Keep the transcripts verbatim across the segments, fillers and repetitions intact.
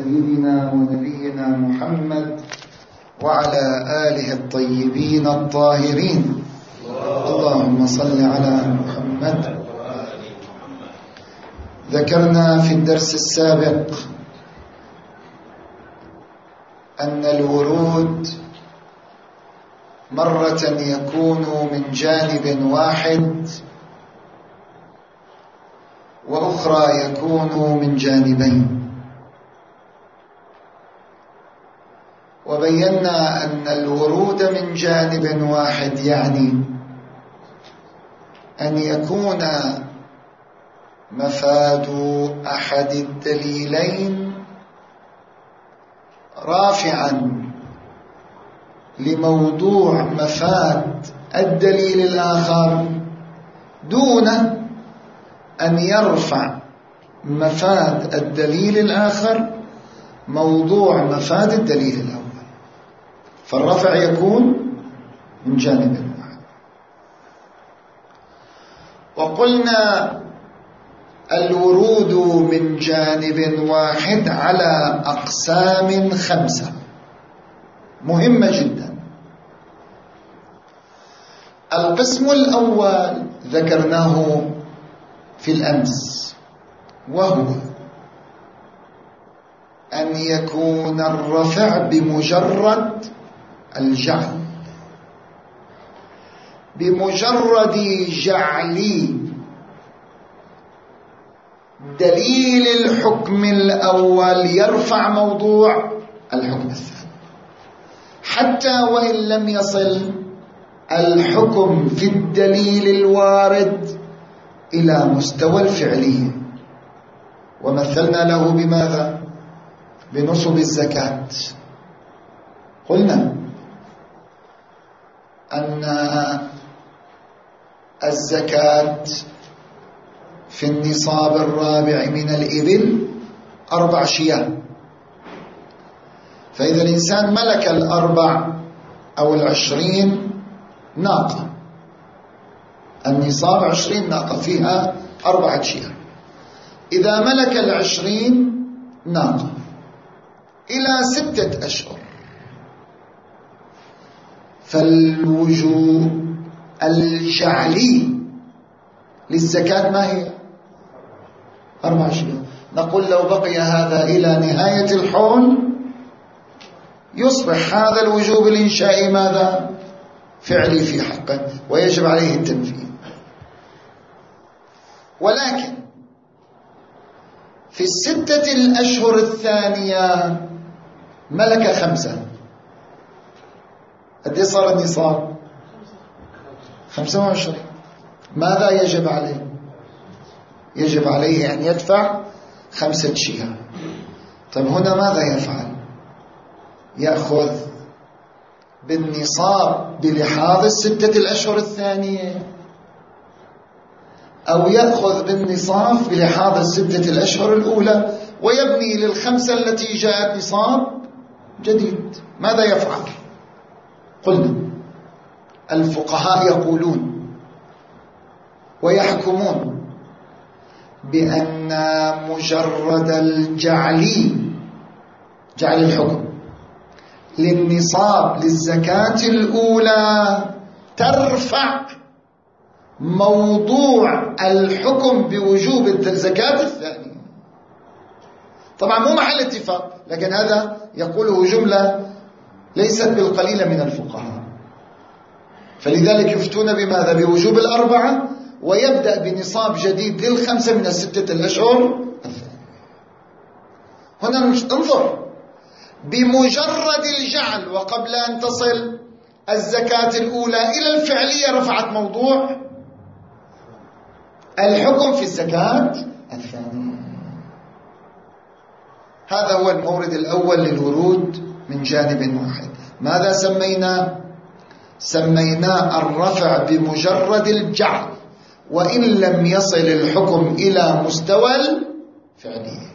سيدنا ونبينا محمد وعلى آله الطيبين الطاهرين. اللهم صل على محمد. ذكرنا في الدرس السابق أن الورود مرة يكون من جانب واحد وأخرى يكون من جانبين، وبينا أن الورود من جانب واحد يعني أن يكون مفاد أحد الدليلين رافعا لموضوع مفاد الدليل الآخر دون أن يرفع مفاد الدليل الآخر موضوع مفاد الدليل الأول، فالرفع يكون من جانب واحد. وقلنا الورود من جانب واحد على أقسام خمسة مهمة جدا. القسم الأول ذكرناه في الأمس، وهو أن يكون الرفع بمجرد الجعل، بمجرد جعل دليل الحكم الأول يرفع موضوع الحكم الثاني، حتى وإن لم يصل الحكم في الدليل الوارد إلى مستوى الفعلية. ومثلنا له بماذا؟ بنصب الزكاة. قلنا أن الزكاة في النصاب الرابع من الإبل أربع شياه، فإذا الإنسان ملك الأربع أو العشرين ناقة، النصاب عشرين ناقة فيها أربعة شياه، إذا ملك العشرين ناقة إلى ستة أشهر فالوجوب الجعلي للزكاة ما هي؟ أربع شياه. نقول لو بقي هذا إلى نهاية الحول يصبح هذا الوجوب الإنشائي ماذا؟ فعلي في حقه ويجب عليه التنفيذ. ولكن في الستة الأشهر الثانية ملك خمسة، قد صار النصاب؟ خمسة وعشرين. ماذا يجب عليه؟ يجب عليه أن يدفع خمسة شياه. طيب هنا ماذا يفعل؟ يأخذ بالنصاب بلحاظ الستة الأشهر الثانية، أو يأخذ بالنصاب بلحاظ الستة الأشهر الأولى ويبني للخمسة التي جاءت نصاب جديد؟ ماذا يفعل؟ قلنا الفقهاء يقولون ويحكمون بأن مجرد الجعل، جعل الحكم للنصاب للزكاة الأولى ترفع موضوع الحكم بوجوب الزكاة الثانية. طبعا مو محل اتفاق، لكن هذا يقوله جملة ليست بالقليلة من الفقهاء، فلذلك يفتون بماذا؟ بوجوب الأربعة ويبدأ بنصاب جديد للخمسة من الستة الأشهر الثانية. هنا انظر، بمجرد الجعل وقبل أن تصل الزكاة الأولى إلى الفعلية رفعت موضوع الحكم في الزكاة الثانية. هذا هو المورد الأول للورود من جانب واحد. ماذا سمينا؟ سمينا الرفع بمجرد الجعل وإن لم يصل الحكم إلى مستوى الفعلية.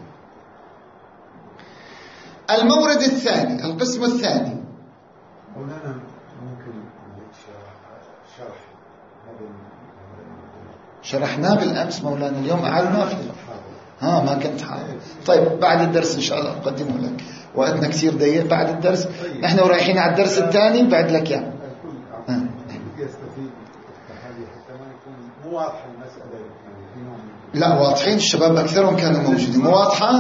المورد الثاني، القسم الثاني. مولانا ممكن شرح هذا شرحناه بالأمس مولانا، اليوم أعلنا فيه. ها ما كنت حاضر. طيب بعد الدرس إن شاء الله أقدمه لك، وقتنا كثير ضيق بعد الدرس. نحن رايحين على الدرس الثاني بعد لك يعني. الكل يستفيد التحالي حتى ما يكون مو واضحة المسألة يعني. لا واضحين، الشباب أكثرهم كانوا موجودين. مو واضحة؟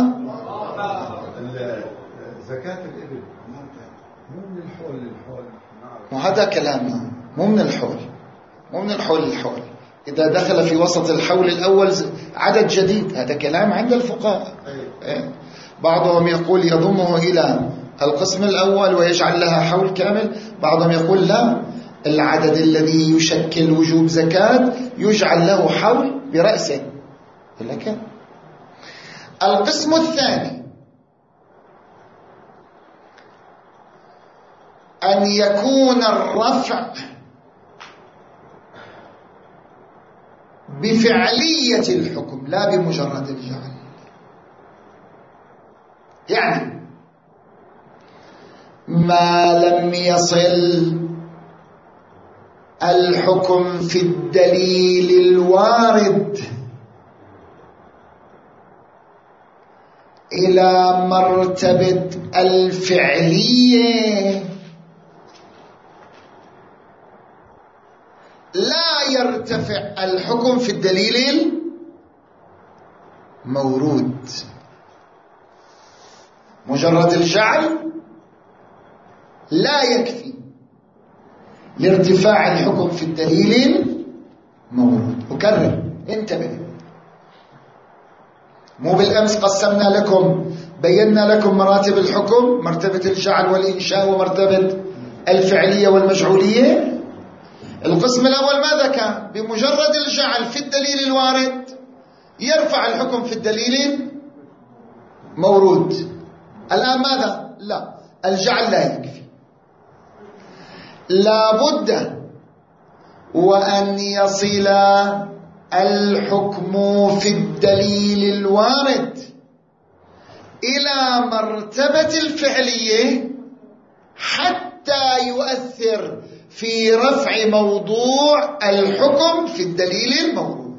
زكاة الإبل مو من الحول للحول، وهذا كلامنا مو من الحول، مو من الحول للحول. إذا دخل في وسط الحول الأول عدد جديد، هذا كلام عند الفقهاء. بعضهم يقول يضمه إلى القسم الأول ويجعل لها حول كامل، بعضهم يقول لا، العدد الذي يشكل وجوب زكاة يجعل له حول برأسه. لكن القسم الثاني أن يكون الرفع بفعلية الحكم لا بمجرد الجعل. يعني ما لم يصل الحكم في الدليل الوارد إلى مرتبة الفعلية لا يرتفع الحكم في الدليل المورود. مجرد الجعل لا يكفي لارتفاع الحكم في الدليل المورود. أكرر، انتبه، مو بالأمس قسمنا لكم بينا لكم مراتب الحكم، مرتبة الجعل والإنشاء ومرتبة الفعلية والمجعولية. القسم الأول ماذا كان؟ بمجرد الجعل في الدليل الوارد يرفع الحكم في الدليل مورود. الآن ماذا؟ لا، الجعل لا يكفي، لا بد وأن يصل الحكم في الدليل الوارد إلى مرتبة الفعلية حتى يؤثر في رفع موضوع الحكم في الدليل المورود.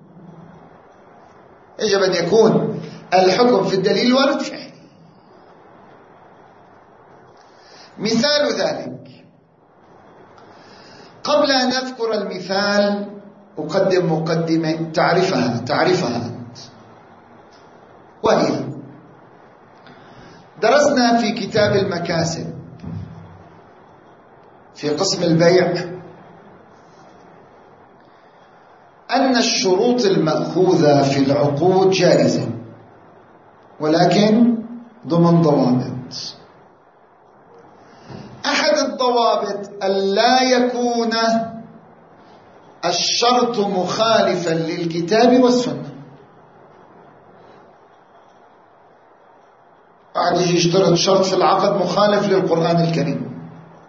يجب أن يكون الحكم في الدليل الوارد فعلي. مثال ذلك، قبل أن أذكر المثال أقدم مقدمة تعرفها تعرفها أنت، وهي درسنا في كتاب المكاسب في قسم البيع أن الشروط المأخوذة في العقود جائزة، ولكن ضمن ضوابط. أحد الضوابط ألا يكون الشرط مخالفا للكتاب والسنة. بعد يجي يشترط شرط في العقد مخالف للقرآن الكريم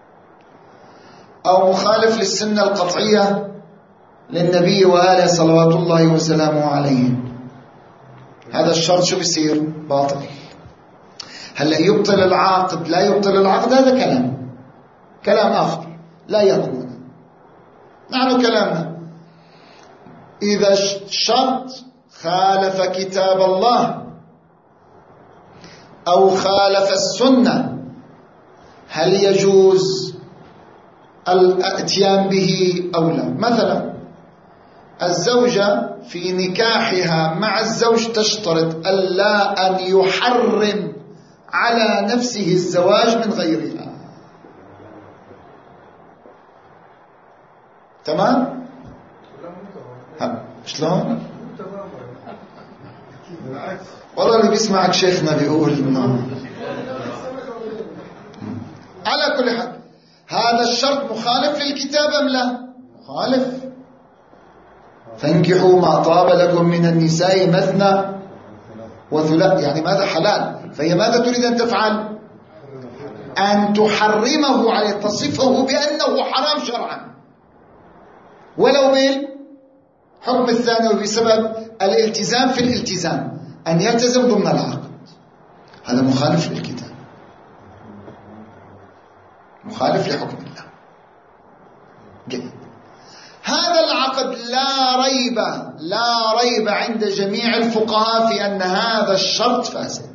أو مخالف للسنة القطعية للنبي وآله صلوات الله وسلامه عليه، هذا الشرط شو بيصير؟ باطل. هلا يبطل العقد لا يبطل العقد، هذا كلام كلام آخر لا يكون. نحن كلامنا إذا الشرط خالف كتاب الله أو خالف السنة هل يجوز الاتيان به أو لا؟ مثلا الزوجة في نكاحها مع الزوج تشترط ألا أن يحرم على نفسه الزواج من غيرها. تمام؟ شلون؟ والله اللي بيسمعك شيخنا بيقول ما. على كل حال هذا الشرط مخالف للكتاب أم لا؟ مخالف. فانكحوا ما طاب لكم من النساء مثنى وثلاث، يعني ماذا؟ حلال. فهي ماذا تريد أن تفعل؟ أن تحرمه عليه، تصفه بأنه حرام شرعا، ولو بالحكم الثانوي بسبب الالتزام في الالتزام، أن يلتزم ضمن العقد. هذا مخالف للكتاب، مخالف لحكم الله. جيد. هذا العقد لا ريب لا ريب عند جميع الفقهاء في أن هذا الشرط فاسد.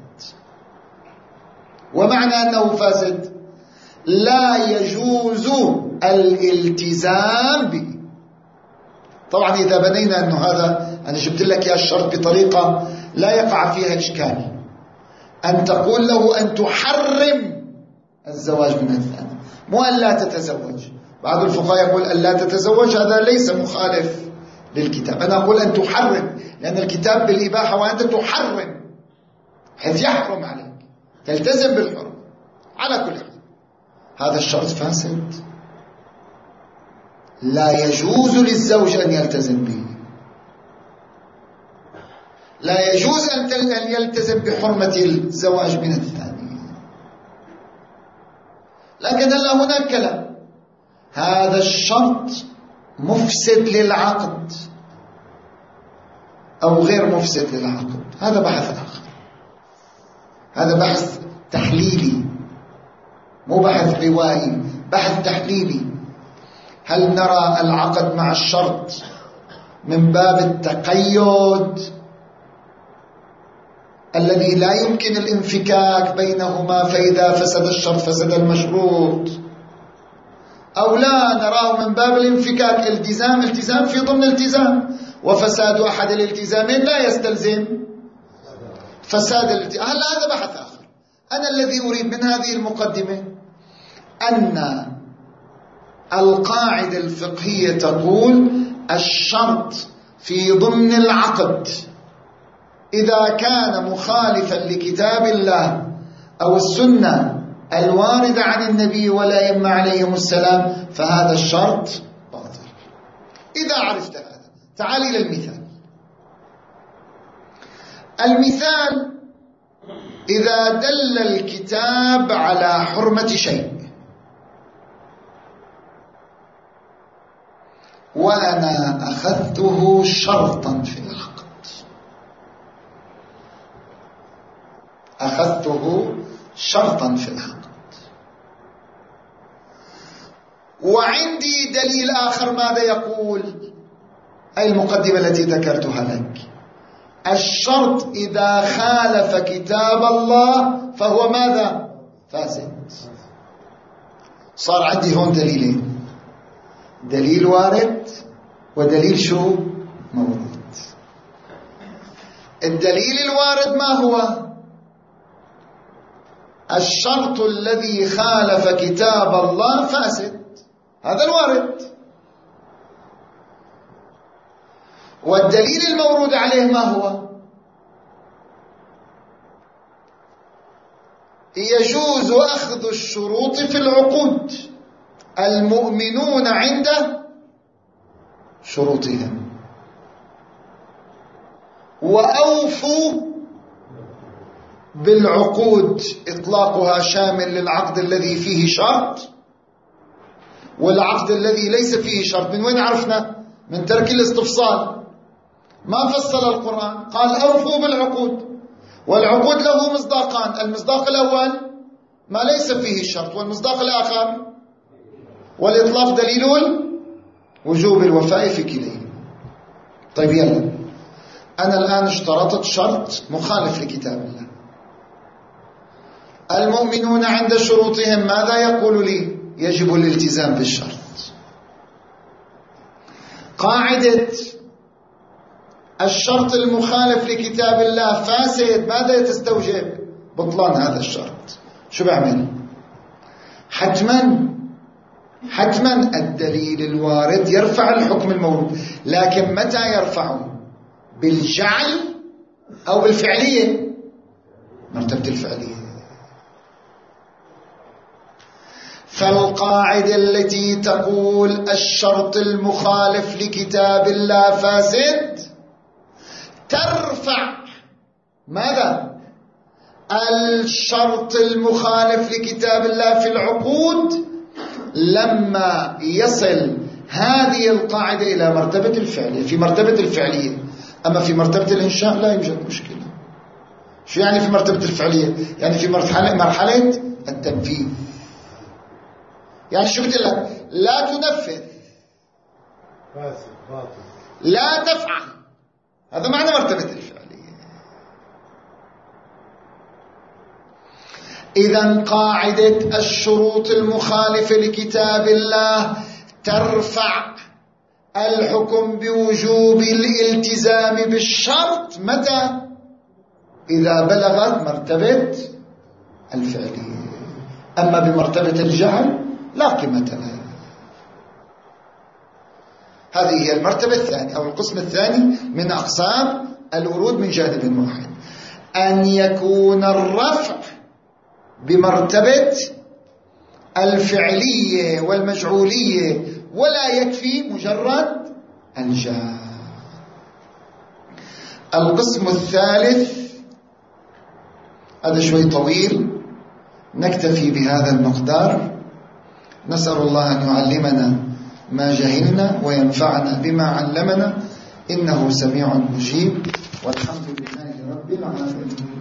ومعنى أنه فاسد لا يجوز الالتزام به. طبعا إذا بنينا أنه هذا، أنا جبت لك يا الشرط بطريقة لا يقع فيها إشكال، أن تقول له أن تحرم الزواج من الثاني، مو أن لا تتزوج. بعض الفقهاء يقول أن لا تتزوج، هذا ليس مخالف للكتاب. أنا أقول أن تحرم، لأن الكتاب بالإباحة وأنت تحرم حيث يحرم عليك، تلتزم بالحرم. على كل حال هذا الشرط فاسد، لا يجوز للزوج أن يلتزم به، لا يجوز أن يلتزم بحرمة الزواج من الثاني. لكن هلا هناك كلام، هذا الشرط مفسد للعقد أو غير مفسد للعقد، هذا بحث آخر، هذا بحث تحليلي مو بحث روائي، بحث تحليلي. هل نرى العقد مع الشرط من باب التقيد الذي لا يمكن الانفكاك بينهما، فإذا فسد الشرط فسد المشروط، أو لا نراه من باب الانفكاك، التزام التزام في ضمن التزام، وفساد أحد الالتزامين لا يستلزم فساد الالتزام. هل هذا بحث آخر. أنا الذي أريد من هذه المقدمة أن القاعدة الفقهية تقول الشرط في ضمن العقد إذا كان مخالفا لكتاب الله أو السنة الواردة عن النبي والأئمة عليهم السلام فهذا الشرط باطل. إذا عرفت هذا تعال إلى المثال. المثال إذا دل الكتاب على حرمة شيء وأنا أخذته شرطا في العقد، أخذته شرطا في العقد، وعندي دليل آخر ماذا يقول؟ أي المقدمة التي ذكرتها لك، الشرط إذا خالف كتاب الله فهو ماذا؟ فاسد. صار عندي هون دليلين، دليل وارد ودليل شو؟ مورود. الدليل الوارد ما هو؟ الشرط الذي خالف كتاب الله فاسد، هذا الوارد. والدليل المورود عليه ما هو؟ يجوز أخذ الشروط في العقود، المؤمنون عند شروطهم، وأوفوا بالعقود، إطلاقها شامل للعقد الذي فيه شرط والعقد الذي ليس فيه شرط. من وين عرفنا؟ من ترك الاستفصال. ما فصل القرآن، قال أوفوا بالعقود، والعقود له مصداقان، المصداق الأول ما ليس فيه شرط، والمصداق الآخر والإطلاق دليل وجوب الوفاء في كليهما. طيب يلا، أنا الآن اشترطت شرط مخالف لكتاب الله، المؤمنون عند شروطهم ماذا يقول لي؟ يجب الالتزام بالشرط. قاعدة الشرط المخالف لكتاب الله فاسد، ماذا تستوجب؟ بطلان هذا الشرط. شو بعمل؟ حتما حتما الدليل الوارد يرفع الحكم المورود، لكن متى يرفعه؟ بالجعل أو بالفعلية؟ مرتبة الفعلية. فالقاعدة التي تقول الشرط المخالف لكتاب الله فاسد ترفع ماذا؟ الشرط المخالف لكتاب الله في العقود لما يصل هذه القاعدة إلى مرتبة الفعلية، في مرتبة الفعلية. أما في مرتبة الإنشاء لا يوجد مشكلة. شو يعني في مرتبة الفعلية؟ يعني في مرحلة, مرحلة التنفيذ. يعني شو قلت لك؟ لا تنفذ، فاسد باطل. لا تفعل، هذا معنى مرتبة الفعلية. إذن قاعدة الشروط المخالفة لكتاب الله ترفع الحكم بوجوب الالتزام بالشرط متى؟ إذا بلغت مرتبة الفعلية. أما بمرتبة الجهل لا قيمة لها. هذه هي المرتبة الثانية أو القسم الثاني من أقسام الورود من جانب واحد، أن يكون الرفع بمرتبة الفعلية والمجعولية ولا يكفي مجرد الجهل. القسم الثالث هذا شوي طويل، نكتفي بهذا المقدار. نسأل الله أن يعلمنا ما جهلنا وينفعنا بما علمنا، إنه سميع مجيب، والحمد لله رب العالمين.